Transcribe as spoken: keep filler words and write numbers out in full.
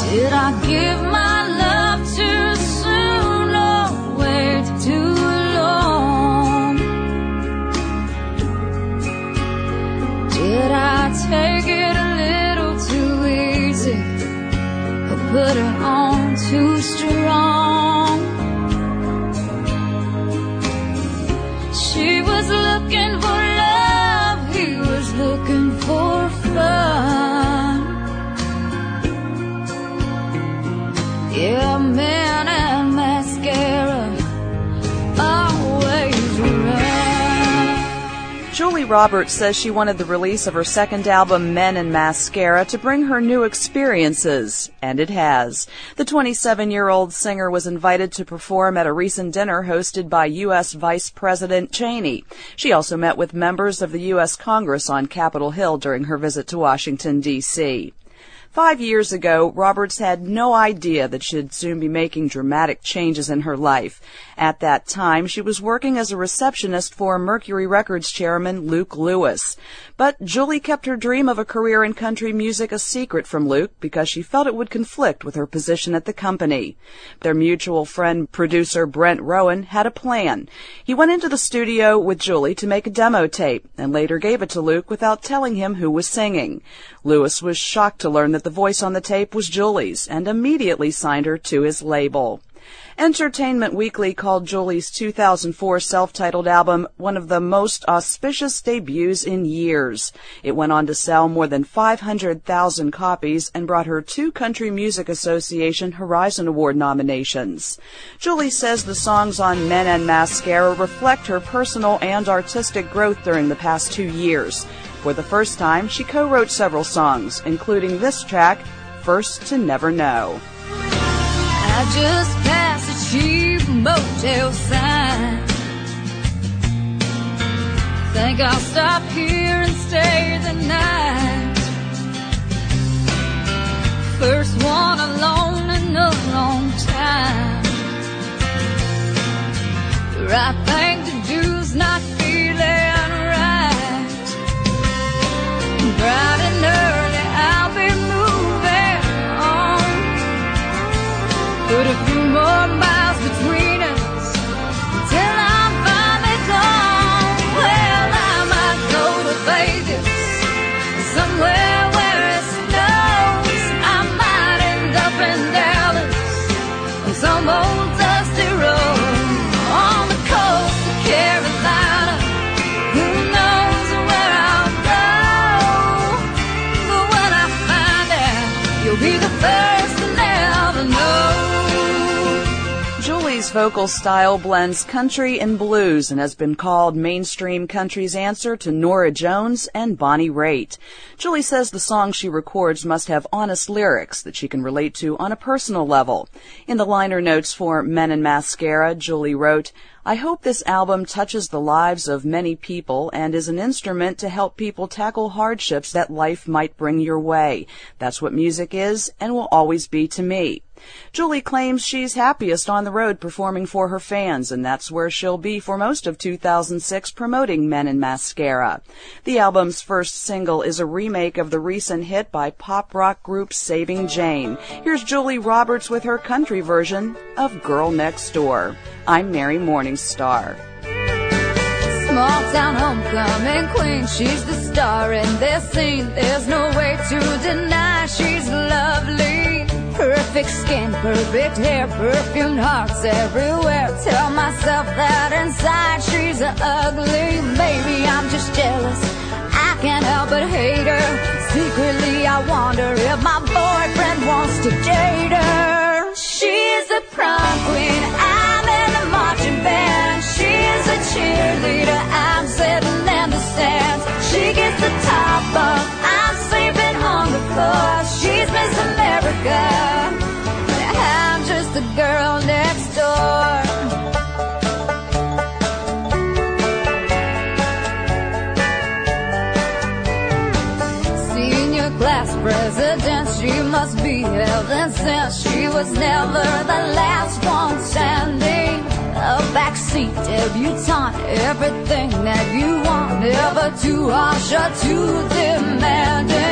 Did I give my love too soon or wait too long? Did I take it a little too easy or put it on too strong? She was looking for love, he was looking for fun. Yeah, man and mascara always run. Julie Roberts says she wanted the release of her second album, Men and Mascara, to bring her new experiences, and it has. The twenty-seven-year-old singer was invited to perform at a recent dinner hosted by U S Vice President Cheney. She also met with members of the U S Congress on Capitol Hill during her visit to Washington, D C Five years ago, Roberts had no idea that she'd soon be making dramatic changes in her life. At that time, she was working as a receptionist for Mercury Records chairman Luke Lewis. But Julie kept her dream of a career in country music a secret from Luke because she felt it would conflict with her position at the company. Their mutual friend, producer Brent Rowan, had a plan. He went into the studio with Julie to make a demo tape and later gave it to Luke without telling him who was singing. Lewis was shocked to learn that the voice on the tape was Julie's and immediately signed her to his label. Entertainment Weekly called Julie's two thousand four self-titled album one of the most auspicious debuts in years. It went on to sell more than five hundred thousand copies and brought her two Country Music Association Horizon Award nominations. Julie says the songs on Men and Mascara reflect her personal and artistic growth during the past two years. For the first time, she co-wrote several songs, including this track, First to Never Know. I just passed a cheap motel sign. Think I'll stop here and stay the night. First one alone in a long time. The right thing to do's not feeling right. Bright and early I'll be moving on. Put a few more miles between us until I'm finally gone. Well, I might go to Vegas, somewhere where it snows. I might end up in Dallas on some old dusty road on the coast of Carolina. Who knows where I'll go? But when I find out, you'll be the first to never know. Julie's vocal style blends country and blues and has been called mainstream country's answer to Norah Jones and Bonnie Raitt. Julie says the songs she records must have honest lyrics that she can relate to on a personal level. In the liner notes for Men and Mascara, Julie wrote, I hope this album touches the lives of many people and is an instrument to help people tackle hardships that life might bring your way. That's what music is and will always be to me. Julie claims she's happiest on the road performing for her fans, and that's where she'll be for most of two thousand six promoting Men and Mascara. The album's first single is a remake of the recent hit by pop rock group Saving Jane. Here's Julie Roberts with her country version of Girl Next Door. I'm Mary Morningstar. Small town homecoming queen, she's the star in this scene. There's no way to deny she's lovely. Perfect skin, perfect hair, perfumed hearts everywhere. Tell myself that inside she's ugly. Maybe I'm just jealous, I can't help but hate her. Secretly I wonder if my boyfriend wants to date her. She's the prom queen, I'm in the marching band. She's a cheerleader, I'm sitting in the stands. She gets the top off, I'm sleeping on the floor. She's Miss America, I'm just the girl next door. Senior class president, she must be heaven sent. She was never the last one standing. A backseat debutante, everything that you want, never too harsh or too demanding.